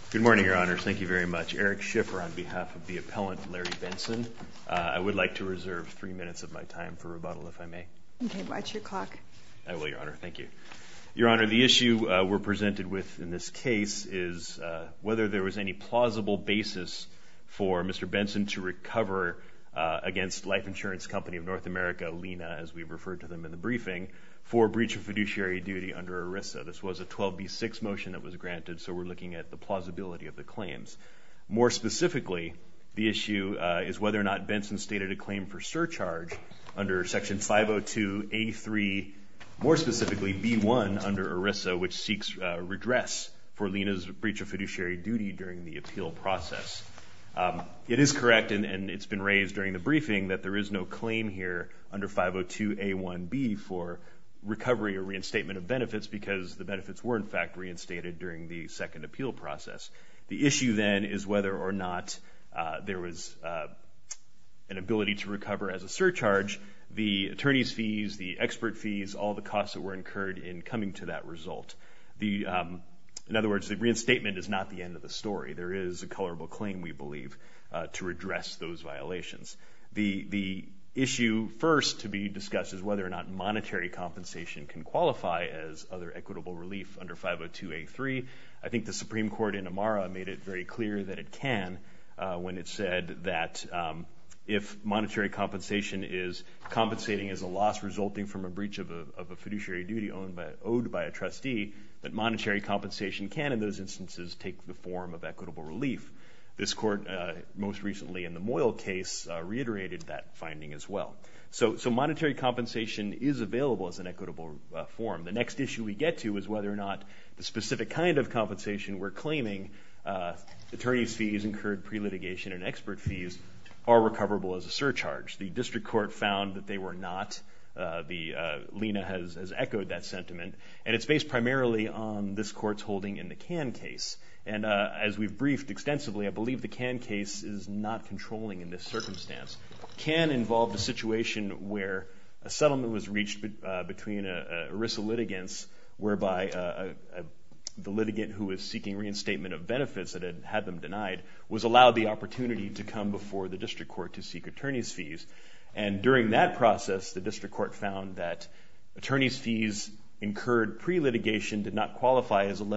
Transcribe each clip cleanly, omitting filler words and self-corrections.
Good morning, Your Honors. Thank you very much. Eric Schiffer on behalf of the appellant, Larry Benson. I would like to reserve 3 minutes of my time for rebuttal, if I may. Okay, watch your clock. I will, Your Honor. Thank you. Your Honor, the issue we're presented with in this case is whether there was any plausible basis for Mr. Benson to recover against Life Insurance Company of North America, LINA, as we've referred to them in the briefing, for breach of fiduciary duty under ERISA. This was a 12b6 motion that was granted, so we're looking at the plausibility of the claims. More specifically, the issue is whether or not Benson stated a claim for surcharge under Section 502A3, more specifically B1 under ERISA, which seeks redress for LINA's breach of fiduciary duty during the appeal process. It is correct, and it's been raised during the briefing, that there is no claim here under 502A1B for recovery or reinstatement of benefits because the benefits were in fact reinstated during the second appeal process. The issue then is whether or not there was an ability to recover as a surcharge the attorney's fees, the expert fees, all the costs that were incurred in coming to that result. In other words, the reinstatement is not the end of the story. There is a colorable claim, we believe, to redress those violations. The issue first to be discussed is whether or not monetary compensation can qualify as other equitable relief under 502A3. I think the Supreme Court in Amara made it very clear that it can when it said that if monetary compensation is compensating as a loss resulting from a breach of a fiduciary duty owed by a trustee, that monetary compensation can in those instances take the form of equitable relief. This court, most recently in the Moyle case, reiterated that finding as well. So monetary compensation is available as an equitable form. The next issue we get to is whether or not the specific kind of compensation we're claiming, attorney's fees incurred pre-litigation and expert fees, are recoverable as a surcharge. The district court found that they were not. LINA has echoed that sentiment, and it's based primarily on this court's holding in the Cann case. And as we've briefed extensively, I believe the Cann case is not controlling in this circumstance. Cann involved a situation where a settlement was reached between ERISA litigants whereby the litigant who was seeking reinstatement of benefits that had them denied was allowed the opportunity to come before the district court to seek attorney's fees. And during that process, the district court found that attorney's fees incurred pre-litigation did not qualify as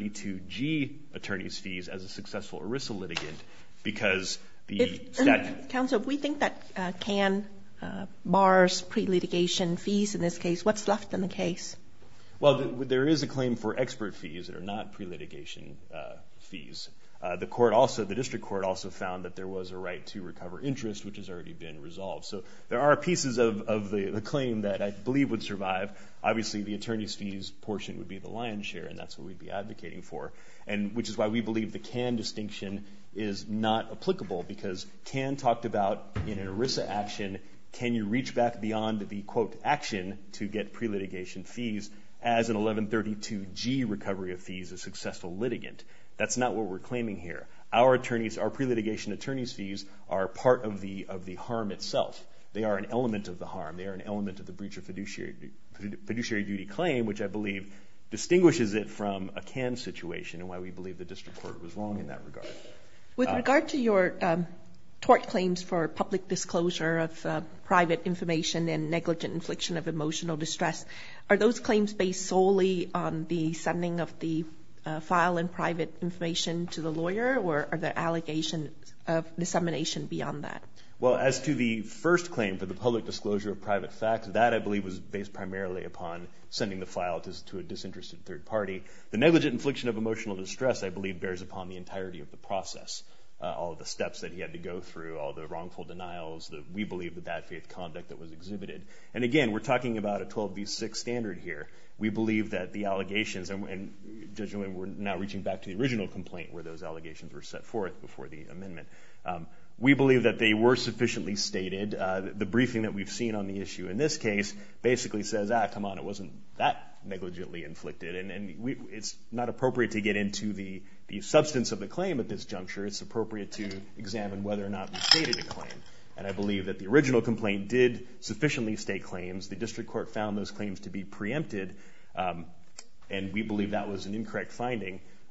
1132G attorney's fees as a successful ERISA litigant because the statute... Counsel, if we think that Cann bars pre-litigation fees in this case, what's left in the case? Well, there is a claim for expert fees that are not pre-litigation fees. The district court also found that there was a right to recover interest, which has already been resolved. So there are pieces of the claim that I believe would survive. Obviously, the attorney's fees portion would be the lion's share, and that's what we'd be advocating for, and which is why we believe the Cann distinction is not applicable, because Cann talked about in an ERISA action, can you reach back beyond the, quote, action to get pre-litigation fees as an 1132G recovery of fees, a successful litigant. That's not what we're claiming here. Our pre-litigation attorney's fees are part of the harm itself. They are an element of the harm. They are an element of the breach of fiduciary duty claim, which I believe distinguishes it from a Cann situation, and why we believe the district court was wrong in that regard. With regard to your tort claims for public disclosure of private information and negligent infliction of emotional distress, are those claims based solely on the sending of the file and private information to the lawyer, or are there allegations of dissemination beyond that? Well, as to the first claim for the public disclosure of private facts, that I believe was based primarily upon sending the file to a disinterested third party. The negligent infliction of emotional distress, I believe, bears upon the entirety of the process. All of the steps that he had to go through, all the wrongful denials, we believe the bad faith conduct that was exhibited. And again, we're talking about a 12b6 standard here. We believe that the allegations, and Judge Nguyen, we're now reaching back to the original complaint where those allegations were set forth before the amendment. We believe that they were sufficiently stated. The briefing that we've seen on the issue in this case basically says, come on, it wasn't that negligently inflicted. And it's not appropriate to get into the substance of the claim at this juncture. It's appropriate to examine whether or not we stated a claim. And I believe that the original complaint did sufficiently state claims. The district court found those claims to be preempted, and we believe that was an incorrect finding.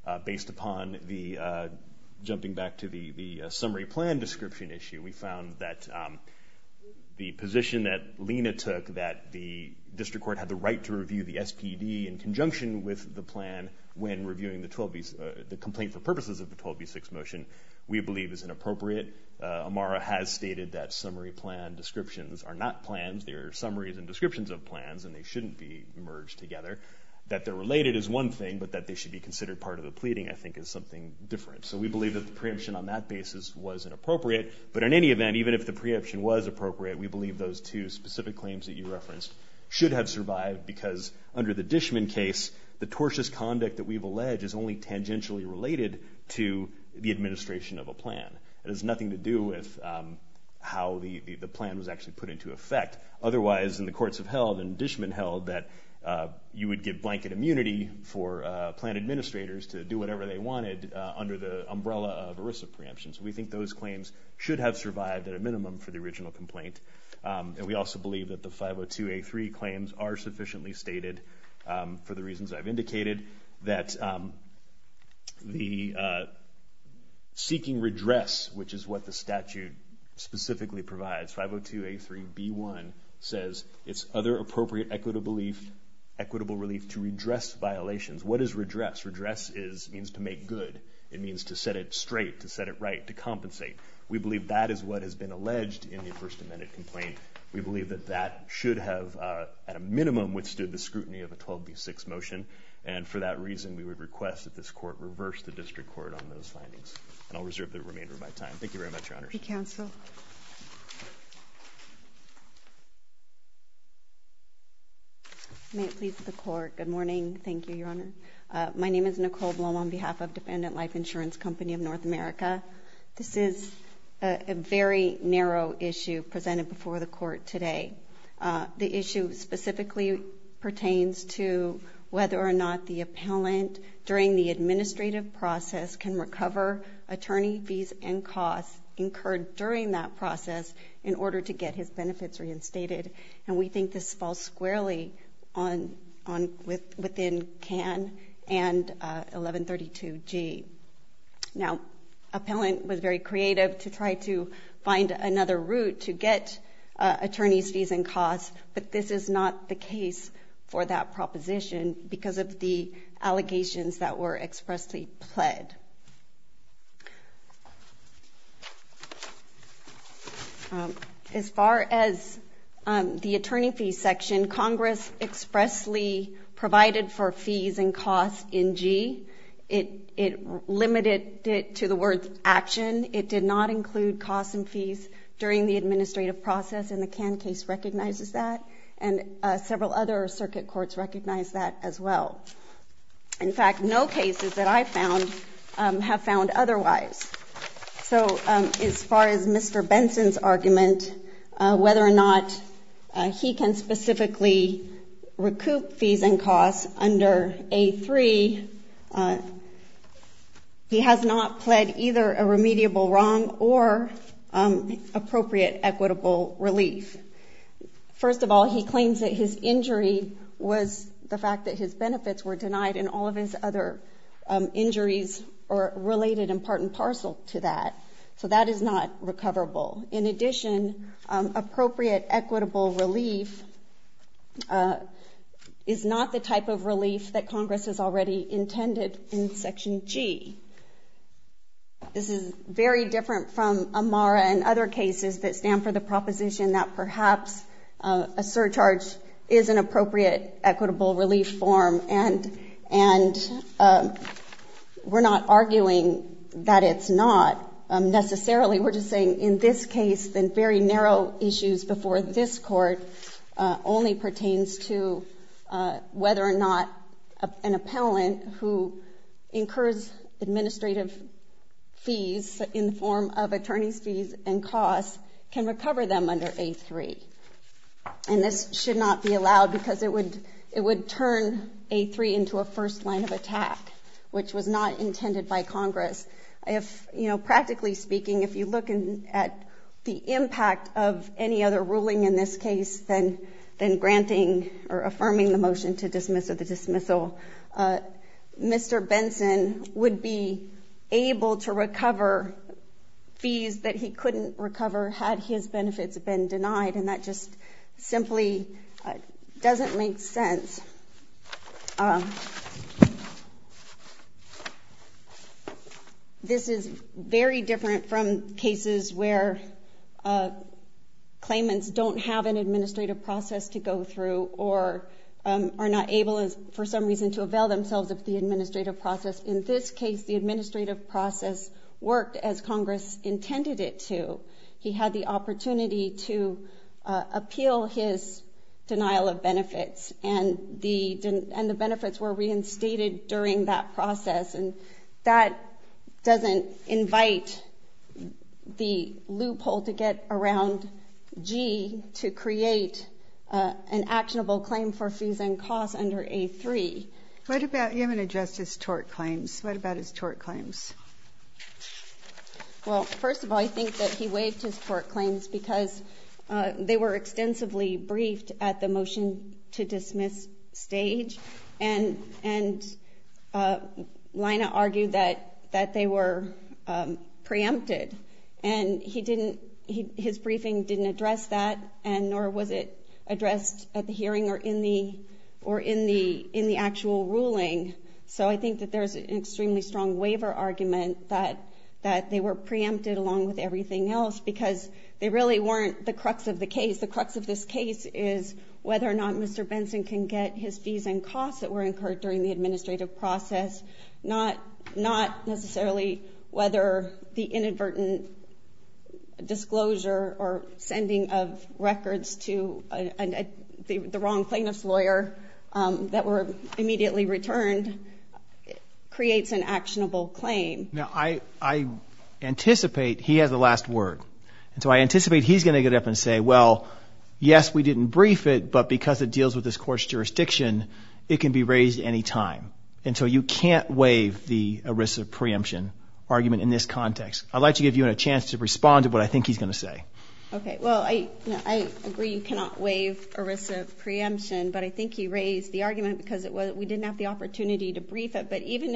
based upon the jumping back to the summary plan description issue, we found that the position that Lena took, that the district court had the right to review the SPD in conjunction with the plan when reviewing the complaint for purposes of the 12b6 motion, we believe is inappropriate. Amara has stated that summary plan descriptions are not plans. They are summaries and descriptions of plans, and they shouldn't be merged together. That they're related is one thing, but that they should be considered part of the pleading, I think, is something different. So we believe that the preemption on that basis was inappropriate. But in any event, even if the preemption was appropriate, we believe those two specific claims that you referenced should have survived, because under the Dishman case, the tortious conduct that we've alleged is only tangentially related to the administration of a plan. It has nothing to do with how the plan was actually put into effect. Otherwise, and the courts have held, and Dishman held, that you would give blanket immunity for plan administrators to do whatever they wanted under the umbrella of ERISA preemption. So we think those claims should have survived at a minimum for the original complaint. And we also believe that the 502A3 claims are sufficiently stated for the reasons I've indicated, that the seeking redress, which is what the statute specifically provides, 502A3B1 says it's other appropriate equitable relief to redress violations. What is redress? Redress means to make good. It means to set it straight, to set it right, to compensate. We believe that is what has been alleged in the First Amendment complaint. We believe that that should have, at a minimum, withstood the scrutiny of a 12b6 motion. And for that reason, we would request that this court reverse the district court on those findings. And I'll reserve the remainder of my time. Thank you very much, Your Honors. Thank you, counsel. May it please the court. Good morning. Thank you, Your Honor. My name is Nicole Blum on behalf of Defendant Life Insurance Company of North America. This is a very narrow issue presented before the court today. The issue specifically pertains to whether or not the appellant during the administrative process can recover attorney fees and costs incurred during that process in order to get his benefits reinstated. And we think this falls squarely within CAN and 1132G. Now, appellant was very creative to try to find another route to get attorney's fees and costs, but this is not the case for that proposition because of the allegations that were expressly pled. As far as the attorney fee section, Congress expressly provided for fees and costs in G. It limited it to the word action. It did not include costs and fees during the administrative process, and the CAN case recognizes that, and several other circuit courts recognize that as well. In fact, no cases that I found have found otherwise. So as far as Mr. Benson's argument, whether or not he can specifically recoup fees and costs under A3, he has not pled either a remediable wrong or appropriate equitable relief. First of all, he claims that his injury was the fact that his benefits were denied and all of his other injuries are related in part and parcel to that. So that is not recoverable. In addition, appropriate equitable relief is not the type of relief that Congress has already intended in Section G. This is very different from Amara and other cases that stand for the proposition that perhaps a surcharge is an appropriate equitable relief form, and we're not arguing that it's not necessarily. We're just saying in this case, the very narrow issues before this court only pertains to whether or not an appellant who incurs administrative fees in the form of attorney's fees and costs can recover them under A3. And this should not be allowed because it would turn A3 into a first line of attack, which was not intended by Congress. If, practically speaking, if you look at the impact of any other ruling in this case than granting or affirming the motion to dismiss or the dismissal, Mr. Benson would be able to recover fees that he couldn't recover had his benefits been denied, and that just simply doesn't make sense. This is very different from cases where claimants don't have an administrative process to go through or are not able, for some reason, to avail themselves of the administrative process. In this case, the administrative process worked as Congress intended it to. He had the opportunity to appeal his denial of benefits, and the benefits were reinstated during that process, and that doesn't invite the loophole to get around G to create an actionable claim for fees and costs under A3. What about, you haven't addressed his tort claims. What about his tort claims? Well, first of all, I think that he waived his tort claims because they were extensively briefed at the motion to dismiss stage, and Lina argued that they were preempted, and his briefing didn't address that, and nor was it addressed at the hearing or in the actual ruling. So I think that there's an extremely strong waiver argument that they were preempted along with everything else, because they really weren't the crux of the case. The crux of this case is whether or not Mr. Benson can get his fees and costs that were incurred during the administrative process, not necessarily whether the inadvertent disclosure or sending of records to the wrong plaintiff's lawyer that were immediately returned creates an actionable claim. Now, I anticipate he has the last word. And so I anticipate he's going to get up and say, well, yes, we didn't brief it, but because it deals with this court's jurisdiction, it can be raised any time. And so you can't waive the ERISA preemption argument in this context. I'd like to give you a chance to respond to what I think he's going to say. Okay. Well, I agree you cannot waive ERISA preemption, but I think he raised the argument because we didn't have the opportunity to brief it. But even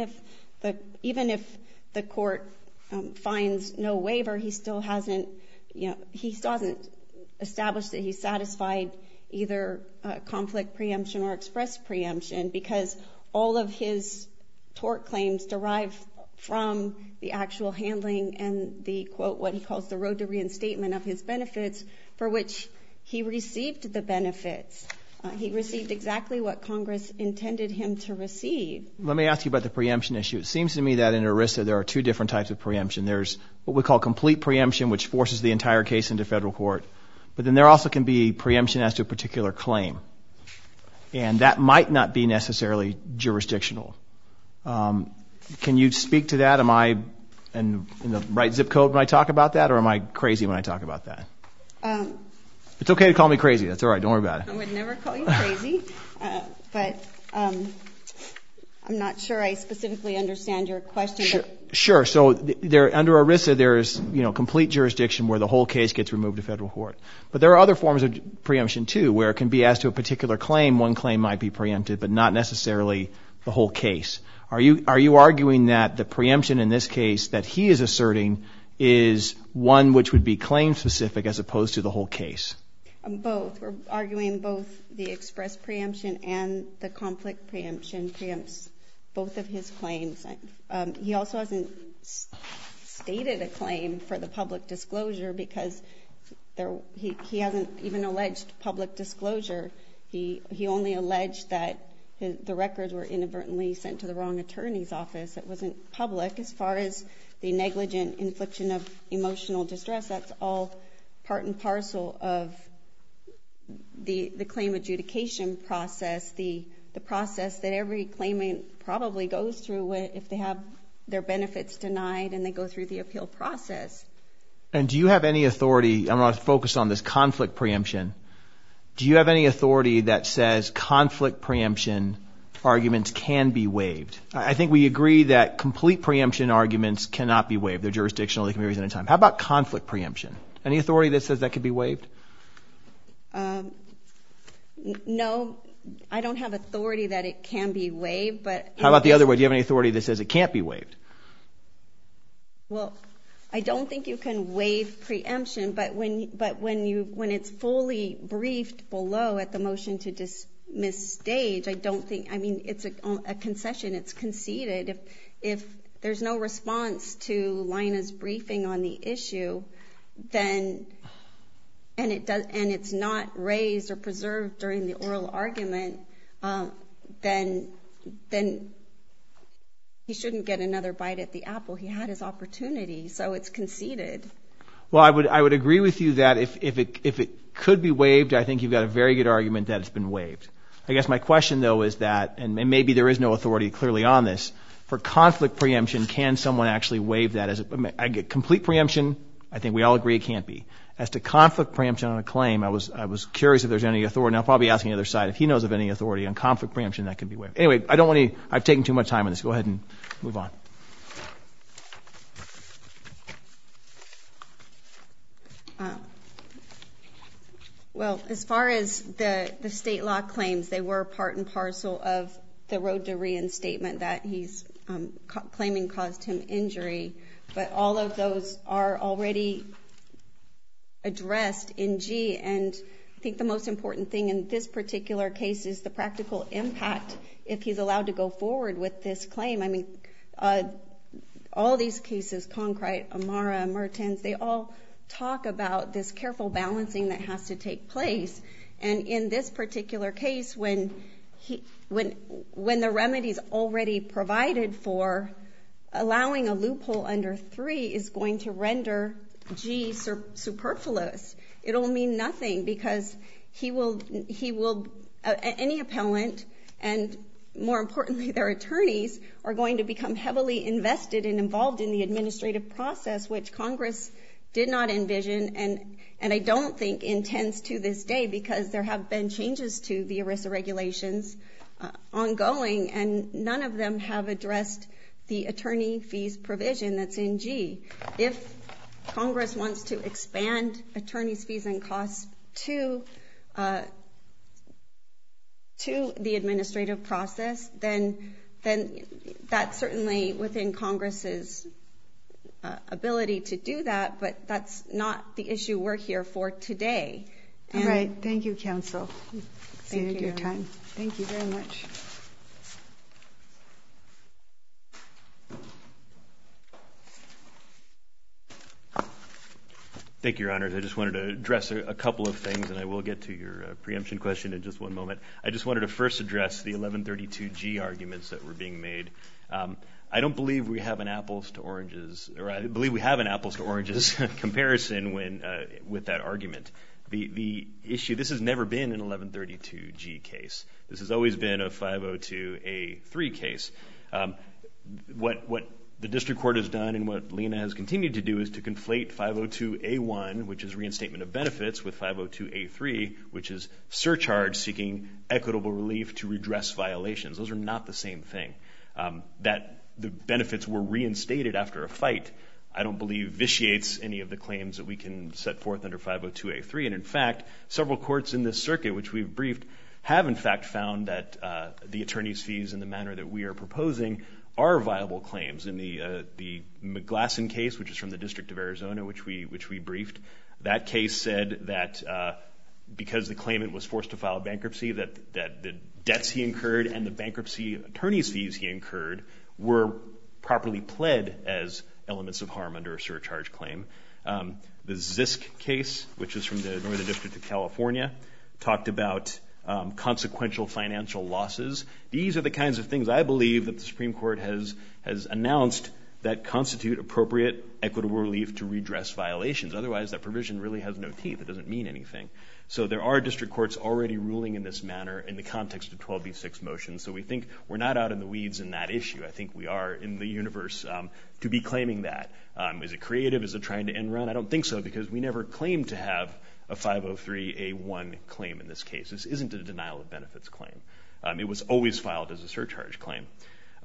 if the court finds no waiver, he still hasn't established that he's satisfied either conflict preemption or express preemption, because all of his tort claims derive from the actual handling and the, quote, what he calls the road to reinstatement of his benefits, for which he received the benefits. He received exactly what Congress intended him to receive. Let me ask you about the preemption issue. It seems to me that in ERISA there are two different types of preemption. There's what we call complete preemption, which forces the entire case into federal court. But then there also can be preemption as to a particular claim. And that might not be necessarily jurisdictional. Can you speak to that? Am I in the right zip code when I talk about that, or am I crazy when I talk about that? It's okay to call me crazy. That's all right. Don't worry about it. I would never call you crazy, but I'm not sure I specifically understand your question. Sure. So under ERISA, there's complete jurisdiction where the whole case gets removed to federal court. But there are other forms of preemption too, where it can be as to a particular claim. One claim might be preempted, but not necessarily the whole case. Are you arguing that the preemption in this case that he is asserting is one which would be claim specific as opposed to the whole case? Both. We're arguing both the express preemption and the conflict preemption preempts both of his claims. He also hasn't stated a claim for the public disclosure because he hasn't even alleged public disclosure. He only alleged that the records were inadvertently sent to the wrong attorney's office. It wasn't public. As far as the negligent infliction of emotional distress, that's all part and parcel of the claim adjudication process, the process that every claimant probably goes through if they have their benefits denied and they go through the appeal process. And do you have any authority, I'm going to focus on this conflict preemption, do you have any authority that says conflict preemption arguments can be waived? I think we agree that complete preemption arguments cannot be waived. They're jurisdictional. They can be raised at any time. How about conflict preemption? Any authority that says that could be waived? No, I don't have authority that it can be waived, but... How about the other way? Do you have any authority that says it can't be waived? Well, I don't think you can waive preemption, but when it's fully briefed below at the motion to dismiss stage, I don't think, I mean, it's a concession, it's conceded. If there's no response to Lina's briefing on the issue, then, and it's not raised or preserved during the oral argument, then he shouldn't get another bite at the apple. He had his opportunity, so it's conceded. Well, I would agree with you that if it could be waived, I think you've got a very good argument that it's been waived. I guess my question, though, is that, and maybe there is no authority clearly on this, for conflict preemption, can someone actually waive that? I get complete preemption, I think we all agree it can't be. As to conflict preemption on a claim, I was curious if there's any authority, and I'll probably ask the other side if he knows of any authority on conflict preemption that can be waived. Anyway, I've taken too much time on this. Go ahead and move on. Well, as far as the state law claims, they were part and parcel of the road to reinstatement that he's claiming caused him injury, but all of those are already addressed in G, and I think the most important thing in this particular case is the practical impact if he's allowed to go forward with this claim. I mean, all these cases, Concrete, Amara, Mertens, they all talk about this careful balancing that has to take place, and in this particular case, when the remedy's already provided for, allowing a loophole under 3 is going to render G superfluous. It'll mean nothing because he will any appellant, and more importantly their attorneys, are going to become heavily invested and involved in the administrative process, which Congress did not envision and I don't think intends to this day, because there have been changes to the ERISA regulations ongoing, and none of them have addressed the attorney fees provision that's in G. If Congress wants to expand attorney's fees and costs to the administrative process, then that's certainly within Congress's ability to do that, but that's not the issue we're here for today. All right. Thank you, counsel. Thank you. Your time. Thank you very much. Thank you, Your Honors. I just wanted to address a couple of things, and I will get to your preemption question in just one moment. I just wanted to first address the 1132G arguments that were being made. I don't believe we have an apples to oranges, or I believe we have an apples to oranges comparison with that argument. The issue, this has never been an 1132G case. This has always been a 502A3 case. What the district court has done and what Lina has continued to do is to conflate 502A1, which is reinstatement of benefits, with 502A3, which is surcharge seeking equitable relief to redress violations. Those are not the same thing. That the benefits were reinstated after a fight, I don't believe vitiates any of the claims that we can set forth under 502A3. And in fact, several courts in this circuit, which we've briefed, have in fact found that the attorney's fees in the manner that we are proposing are viable claims. In the McGlasson case, which is from the District of Arizona, which we briefed, that case said that because the claimant was forced to file bankruptcy, that the debts he incurred and the bankruptcy attorney's fees he incurred were properly pled as elements of harm under a surcharge claim. The Zisk case, which is from the Northern District of California, talked about consequential financial losses. These are the kinds of things I believe that the Supreme Court has announced that constitute appropriate equitable relief to redress violations. Otherwise, that provision really has no teeth. It doesn't mean anything. So there are district courts already ruling in this manner in the context of 12b6 motions. So we think we're not out in the weeds in that issue. I think we are in the universe to be claiming that. Is it creative? Is it trying to end run? I don't think so, because we never claimed to have a 503A1 claim in this case. This isn't a denial of benefits claim. It was always filed as a surcharge claim.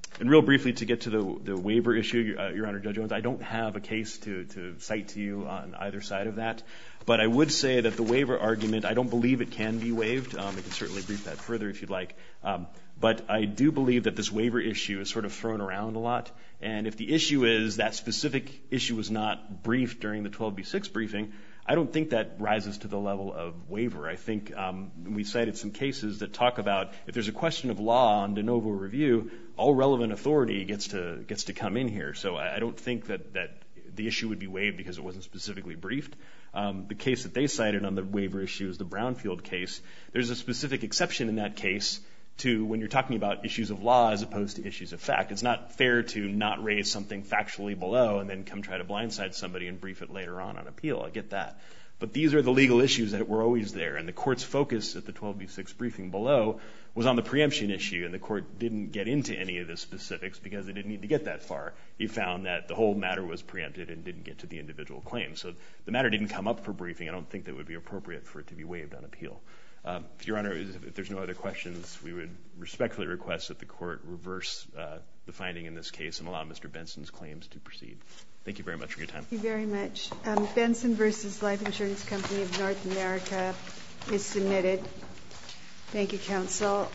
And real briefly, to get to the waiver issue, Your Honor, Judge Owens, I don't have a case to cite to you on either side of that. But I would say that the waiver argument, I don't believe it can be waived. I can certainly brief that further if you'd like. But I do believe that this waiver issue is sort of thrown around a lot. And if the issue is that specific issue was not briefed during the 12b6 briefing, I don't think that rises to the level of waiver. I think we cited some cases that talk about if there's a question of law on de novo review, all relevant authority gets to come in here. So I don't think that the issue would be waived because it wasn't specifically briefed. The case that they cited on the waiver issue is the Brownfield case. There's a specific exception in that case to when you're talking about issues of law as opposed to issues of fact. It's not fair to not raise something factually below and then come try to blindside somebody and brief it later on appeal. I get that. But these are the legal issues that were always there. And the court's focus at the 12b6 briefing below was on the preemption issue, and the court didn't get into any of the specifics because it didn't need to get that far. He found that the whole matter was preempted and didn't get to the individual claims. So the matter didn't come up for briefing. I don't think that it would be appropriate for it to be waived on appeal. Your Honor, if there's no other questions, we would respectfully request that the court reverse the finding in this case and allow Mr. Benson's claims to proceed. Thank you very much for your time. Thank you very much. Benson versus Life Insurance Company of North America is submitted. Thank you, counsel.